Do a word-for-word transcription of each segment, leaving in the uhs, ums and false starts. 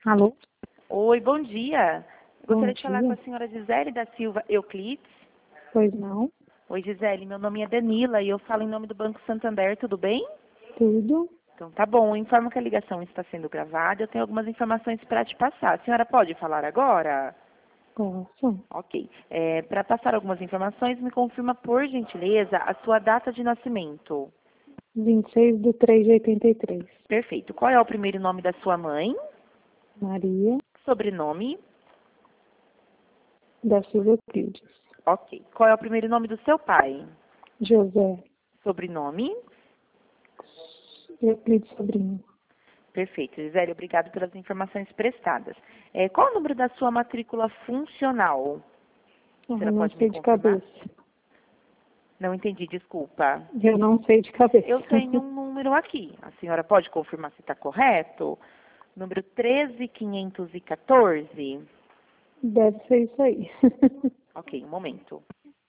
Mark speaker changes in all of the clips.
Speaker 1: Alô?
Speaker 2: Oi, bom dia.
Speaker 1: Bom
Speaker 2: Gostaria de falar com a
Speaker 1: dia.
Speaker 2: senhora Gisele da Silva Euclides.
Speaker 1: Pois não?
Speaker 2: Oi, Gisele, meu nome é Danila e eu falo em nome do Banco Santander, tudo bem?
Speaker 1: Tudo?
Speaker 2: Então tá bom, eu informo que a ligação está sendo gravada, eu tenho algumas informações para te passar. A senhora pode falar agora?
Speaker 1: Posso?
Speaker 2: Ok. É, para passar algumas informações, me confirma, por gentileza, a sua data de nascimento.
Speaker 1: vinte e seis de três de oitenta e três.
Speaker 2: Perfeito. Qual é o primeiro nome da sua mãe?
Speaker 1: Maria
Speaker 2: Sobrenome?
Speaker 1: da Silva Euclides.
Speaker 2: Ok. Qual é o primeiro nome do seu pai?
Speaker 1: José
Speaker 2: Sobrenome?
Speaker 1: Euclides Sobrinho.
Speaker 2: Perfeito, Gisele, obrigado pelas informações prestadas. É, qual é o número da sua matrícula funcional?
Speaker 1: Ah,
Speaker 2: Você
Speaker 1: eu não
Speaker 2: pode me
Speaker 1: sei de
Speaker 2: confirmar?
Speaker 1: cabeça.
Speaker 2: Não entendi, desculpa.
Speaker 1: Eu não sei de cabeça.
Speaker 2: Eu tenho um número aqui. A senhora pode confirmar se está correto? Número treze mil quinhentos e quatorze.
Speaker 1: Deve ser isso aí.
Speaker 2: Ok, um momento.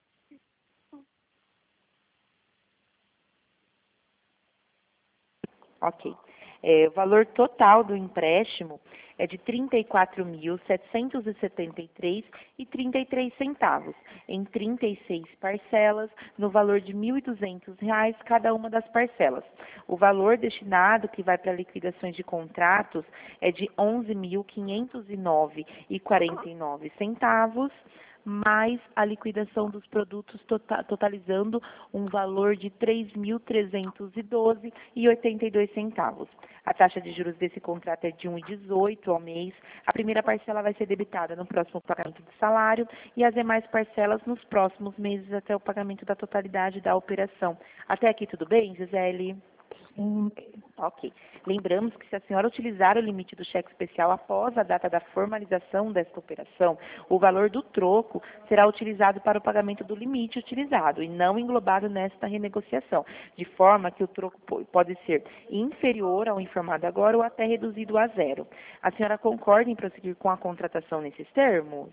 Speaker 2: Ok. É, o valor total do empréstimo é de trinta e quatro mil setecentos e setenta e três reais e trinta e três centavos, em trinta e seis parcelas, no valor de mil e duzentos reais cada uma das parcelas. O valor destinado, que vai para liquidações de contratos, é de onze mil quinhentos e nove reais e quarenta e nove centavos, mais a liquidação dos produtos tota- totalizando um valor de três mil trezentos e doze reais e oitenta e dois centavos. A taxa de juros desse contrato é de um vírgula dezoito ao mês. A primeira parcela vai ser debitada no próximo pagamento do salário e as demais parcelas nos próximos meses até o pagamento da totalidade da operação. Até aqui tudo bem, Gisele?
Speaker 1: Sim, ok.
Speaker 2: Ok. Lembramos que se a senhora utilizar o limite do cheque especial após a data da formalização desta operação, o valor do troco será utilizado para o pagamento do limite utilizado e não englobado nesta renegociação, de forma que o troco po- pode ser inferior ao informado agora ou até reduzido a zero. A senhora concorda em prosseguir com a contratação nesses termos?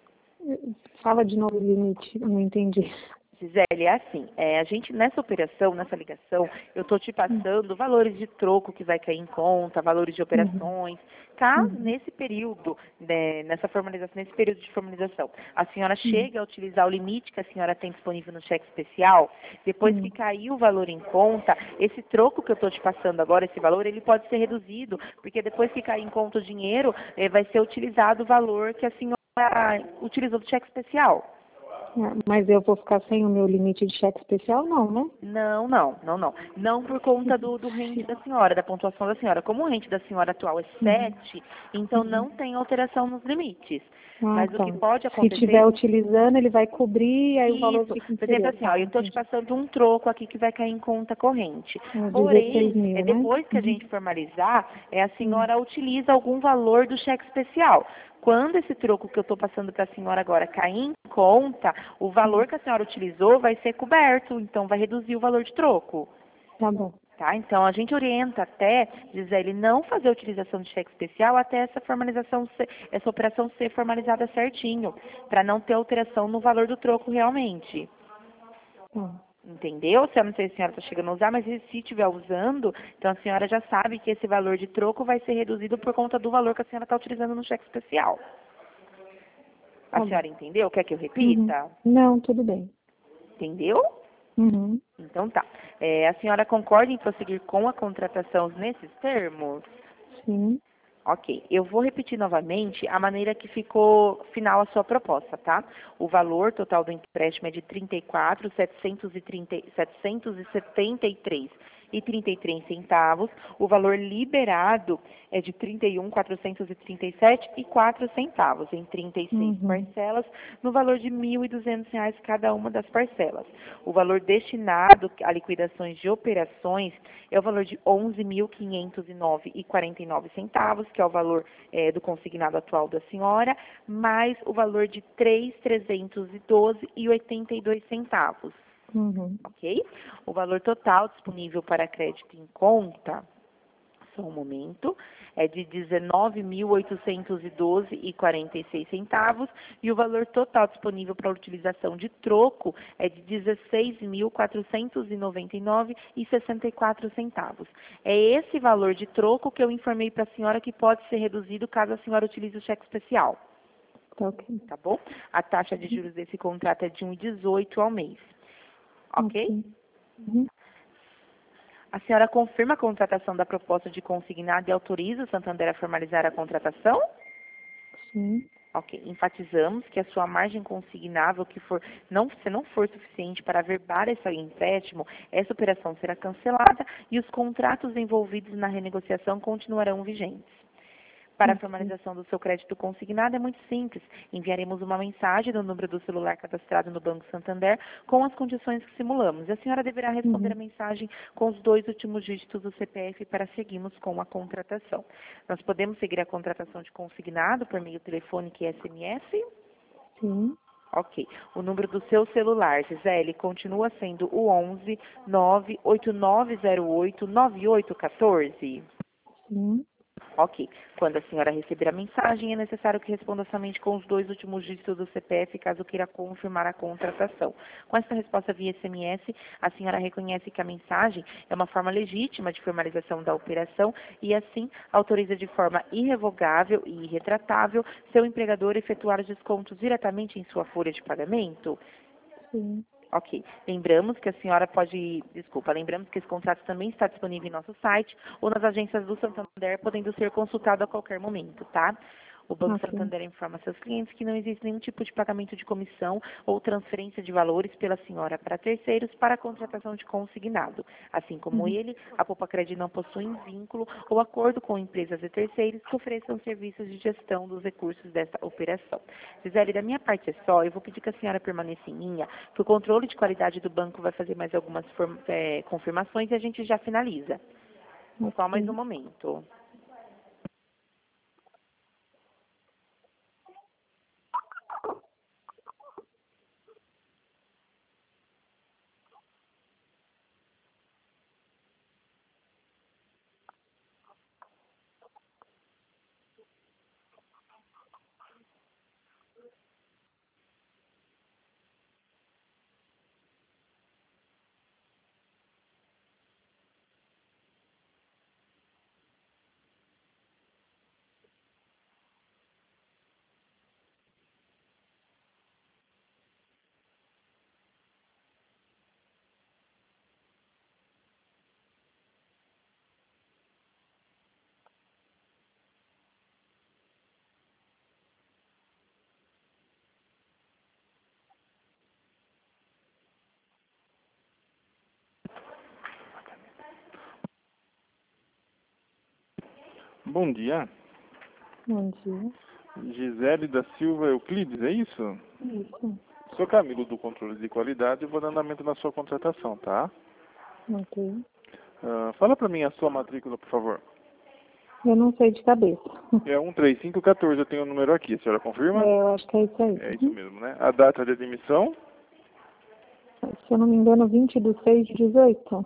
Speaker 1: Fala de novo o limite, eu não entendi.
Speaker 2: Gisele, é assim, é, a gente nessa operação, nessa ligação, eu estou te passando valores de troco que vai cair em conta, valores de
Speaker 1: Uhum.
Speaker 2: operações, caso
Speaker 1: Uhum.
Speaker 2: nesse período, né, nessa formalização, nesse período de formalização, a senhora
Speaker 1: Uhum.
Speaker 2: chegue a utilizar o limite que a senhora tem disponível no cheque especial, depois que
Speaker 1: Uhum.
Speaker 2: cair o valor em conta, esse troco que eu estou te passando agora, esse valor, ele pode ser reduzido, porque depois que cair em conta o dinheiro, eh, vai ser utilizado o valor que a senhora utilizou do cheque especial.
Speaker 1: Ah, mas eu vou ficar sem o meu limite de cheque especial, não, né?
Speaker 2: Não, não, não, não. Não por conta do, do rente da senhora, da pontuação da senhora. Como o rente da senhora atual é
Speaker 1: Uhum.
Speaker 2: sete, então
Speaker 1: Uhum.
Speaker 2: não tem alteração nos limites.
Speaker 1: Ah,
Speaker 2: Mas o
Speaker 1: tá.
Speaker 2: que pode
Speaker 1: Se
Speaker 2: acontecer,
Speaker 1: estiver utilizando, ele vai cobrir, aí o valor
Speaker 2: isso,
Speaker 1: fica
Speaker 2: por exemplo,
Speaker 1: inferior.
Speaker 2: assim, ó,
Speaker 1: Tá,
Speaker 2: eu estou te
Speaker 1: entendi.
Speaker 2: passando um troco aqui que vai cair em conta corrente.
Speaker 1: É dezesseis
Speaker 2: Porém, é
Speaker 1: mil, né?
Speaker 2: depois que a
Speaker 1: Uhum.
Speaker 2: gente formalizar, é, a
Speaker 1: Uhum.
Speaker 2: senhora utiliza algum valor do cheque especial. Quando esse troco que eu estou passando para a senhora agora cair em conta, o valor
Speaker 1: Uhum.
Speaker 2: que a senhora utilizou vai ser coberto, então vai reduzir o valor de troco.
Speaker 1: Tá bom.
Speaker 2: Tá? Então, a gente orienta até, Gisele, não fazer a utilização de cheque especial até essa formalização, ser, essa operação ser formalizada certinho, para não ter alteração no valor do troco realmente.
Speaker 1: Tá.
Speaker 2: Entendeu? Se eu não sei se a senhora está chegando a usar, mas se estiver usando, então a senhora já sabe que esse valor de troco vai ser reduzido por conta do valor que a senhora está utilizando no cheque especial. A
Speaker 1: Tá bom.
Speaker 2: senhora entendeu? Quer que eu
Speaker 1: Uhum.
Speaker 2: repita?
Speaker 1: Não, tudo bem.
Speaker 2: Entendeu?
Speaker 1: Uhum.
Speaker 2: Então tá. É, a senhora concorda em prosseguir com a contratação nesses termos?
Speaker 1: Sim.
Speaker 2: Ok, eu vou repetir novamente a maneira que ficou final a sua proposta, tá? O valor total do empréstimo é de trinta e quatro mil setecentos e setenta e três e trinta e três centavos. O valor liberado é de trinta e um mil quatrocentos e trinta e sete e quatro centavos, em trinta e seis
Speaker 1: Uhum.
Speaker 2: parcelas, no valor de mil e duzentos reais cada uma das parcelas. O valor destinado a liquidações de operações é o valor de onze mil quinhentos e nove reais e quarenta e nove centavos, que é o valor eh, do consignado atual da senhora, mais o valor de três mil trezentos e doze reais e oitenta e dois centavos.
Speaker 1: Uhum.
Speaker 2: Ok? O valor total disponível para crédito em conta, só um momento, é de dezenove mil oitocentos e doze reais e quarenta e seis centavos e o valor total disponível para utilização de troco é de dezesseis mil quatrocentos e noventa e nove reais e sessenta e quatro centavos. É esse valor de troco que eu informei para a senhora que pode ser reduzido caso a senhora utilize o cheque especial.
Speaker 1: Tá ok.
Speaker 2: Tá bom? A taxa de juros desse contrato é de um vírgula dezoito ao mês. Ok?
Speaker 1: Ok. Uhum.
Speaker 2: A senhora confirma a contratação da proposta de consignado e autoriza o Santander a formalizar a contratação?
Speaker 1: Sim.
Speaker 2: Ok. Enfatizamos que a sua margem consignável, que for, não, se não for suficiente para averbar esse empréstimo, essa operação será cancelada e os contratos envolvidos na renegociação continuarão vigentes. Para a
Speaker 1: Ok.
Speaker 2: formalização do seu crédito consignado é muito simples. Enviaremos uma mensagem no número do celular cadastrado no Banco Santander com as condições que simulamos. E a senhora deverá responder
Speaker 1: Uhum.
Speaker 2: a mensagem com os dois últimos dígitos do C P F para seguirmos com a contratação. Nós podemos seguir a contratação de consignado por meio telefônico e S M S?
Speaker 1: Sim.
Speaker 2: Ok. O número do seu celular, Gisele, continua sendo o onze nove oito nove zero oito nove oito um quatro?
Speaker 1: Sim.
Speaker 2: Ok. Quando a senhora receber a mensagem, é necessário que responda somente com os dois últimos dígitos do C P F, caso queira confirmar a contratação. Com essa resposta via S M S, a senhora reconhece que a mensagem é uma forma legítima de formalização da operação e, assim, autoriza de forma irrevogável e irretratável seu empregador a efetuar os descontos diretamente em sua folha de pagamento?
Speaker 1: Sim.
Speaker 2: Ok. Lembramos que a senhora pode, desculpa, lembramos que esse contrato também está disponível em nosso site ou nas agências do Santander, podendo ser consultado a qualquer momento, tá? O Banco
Speaker 1: Ok.
Speaker 2: Santander informa seus clientes que não existe nenhum tipo de pagamento de comissão ou transferência de valores pela senhora para terceiros para a contratação de consignado. Assim como
Speaker 1: Uhum.
Speaker 2: ele, a Poupa-Cred não possui vínculo ou acordo com empresas e terceiros que ofereçam serviços de gestão dos recursos dessa operação. Gisele, da minha parte é só, eu vou pedir que a senhora permaneça em linha, que o controle de qualidade do banco vai fazer mais algumas form- é, confirmações e a gente já finaliza. Só mais um
Speaker 1: Ok.
Speaker 2: momento.
Speaker 3: Bom dia.
Speaker 1: Bom dia.
Speaker 3: Gisele da Silva Euclides, é isso?
Speaker 1: Isso.
Speaker 3: Sou Camilo do Controle de Qualidade e vou dar andamento na sua contratação, tá?
Speaker 1: Ok.
Speaker 3: Ah, fala pra mim a sua matrícula, por favor.
Speaker 1: Eu não sei de cabeça.
Speaker 3: É um três cinco um quatro, eu tenho o número aqui, a senhora confirma?
Speaker 1: É, eu acho que é isso aí.
Speaker 3: É isso
Speaker 1: Uhum.
Speaker 3: mesmo, né? A data de admissão?
Speaker 1: Se eu não me engano, vinte de seis de dezoito.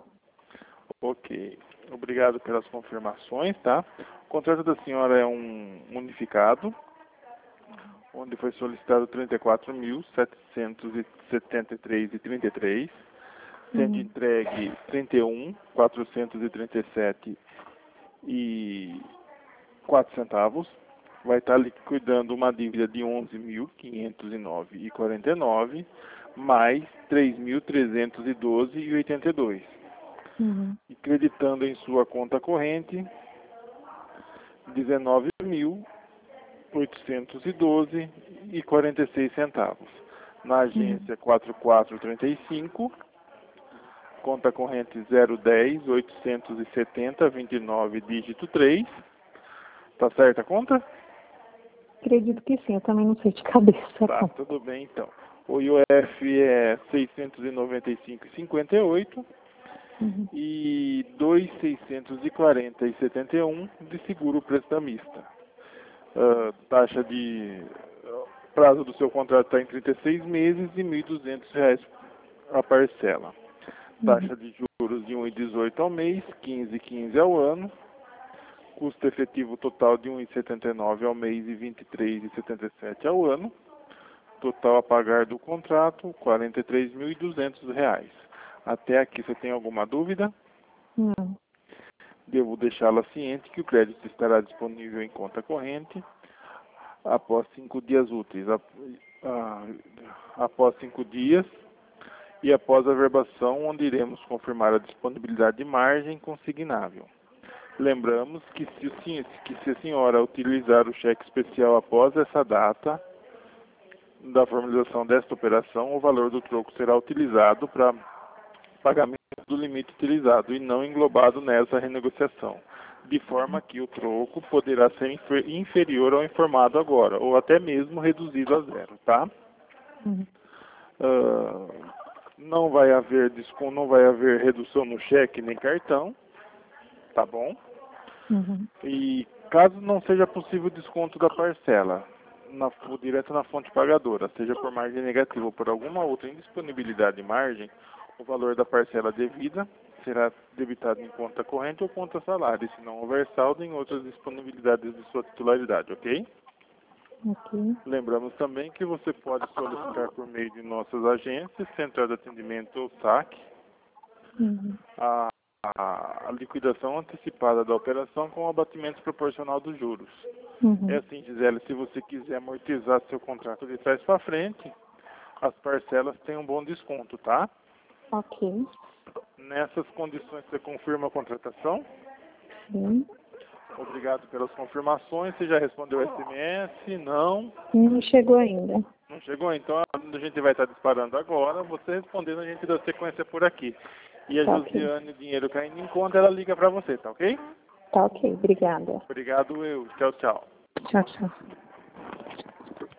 Speaker 3: Ok. Obrigado pelas confirmações, tá? O contrato da senhora é um unificado, onde foi solicitado trinta e quatro mil setecentos e setenta e três reais e trinta e três centavos. Sendo
Speaker 1: Uhum.
Speaker 3: entregue trinta e um mil quatrocentos e trinta e sete e quatro centavos. Vai estar liquidando uma dívida de onze mil quinhentos e nove e quarenta e nove mais três mil trezentos e doze e oitenta e dois.
Speaker 1: Uhum.
Speaker 3: E creditando em sua conta corrente dezenove mil oitocentos e doze e quarenta e seis centavos. Na
Speaker 1: Uhum.
Speaker 3: agência quatro quatro três cinco, conta corrente zero dez oitocentos e setenta vinte e nove dígito três. Tá certa a conta?
Speaker 1: Acredito que sim, eu também não sei de cabeça.
Speaker 3: Tá, tudo bem então. O I O F é seiscentos e noventa e cinco e cinquenta e oito
Speaker 1: Uhum.
Speaker 3: e dois mil seiscentos e quarenta e setenta e um de seguro prestamista. Uh, taxa de prazo do seu contrato está em trinta e seis meses e mil e duzentos reais a parcela.
Speaker 1: Uhum.
Speaker 3: Taxa de juros de um vírgula dezoito ao mês, quinze vírgula quinze ao ano, custo efetivo total de um real e setenta e nove ao mês e vinte e três reais e setenta e sete ao ano. Total a pagar do contrato, quarenta e três mil e duzentos reais. Até aqui você tem alguma dúvida?
Speaker 1: Não.
Speaker 3: Devo deixá-la ciente que o crédito estará disponível em conta corrente após cinco dias úteis. Após cinco dias e após a verbação, onde iremos confirmar a disponibilidade de margem consignável. Lembramos que se, o, que se a senhora utilizar o cheque especial após essa data da formalização desta operação, o valor do troco será utilizado para pagamento do limite utilizado e não englobado nessa renegociação, de forma que o troco poderá ser inferior ao informado agora, ou até mesmo reduzido a zero, tá?
Speaker 1: Uhum.
Speaker 3: Uh, não vai haver desconto, não vai haver redução no cheque nem cartão, tá bom?
Speaker 1: Uhum.
Speaker 3: E caso não seja possível desconto da parcela, na, direto na fonte pagadora, seja por margem negativa ou por alguma outra indisponibilidade de margem, o valor da parcela devida será debitado em conta corrente ou conta salário, se não houver saldo em outras disponibilidades de sua titularidade, ok?
Speaker 1: Ok.
Speaker 3: Lembramos também que você pode solicitar por meio de nossas agências, Central de Atendimento ou S A C,
Speaker 1: Uhum.
Speaker 3: a, a, a liquidação antecipada da operação com o abatimento proporcional dos juros.
Speaker 1: Uhum.
Speaker 3: É assim, Gisele, se você quiser amortizar seu contrato de trás para frente, as parcelas têm um bom desconto, tá?
Speaker 1: Ok.
Speaker 3: Nessas condições, você confirma a contratação?
Speaker 1: Sim.
Speaker 3: Obrigado pelas confirmações. Você já respondeu o S M S? Não?
Speaker 1: Não chegou ainda.
Speaker 3: Não chegou? Então a gente vai estar disparando agora. Você respondendo, a gente dá sequência por aqui. E a
Speaker 1: Tá
Speaker 3: Josiane,
Speaker 1: ok.
Speaker 3: o dinheiro caindo em conta, ela liga para você, tá ok?
Speaker 1: Tá ok. Obrigada.
Speaker 3: Obrigado, eu. Tchau, tchau.
Speaker 1: Tchau, tchau.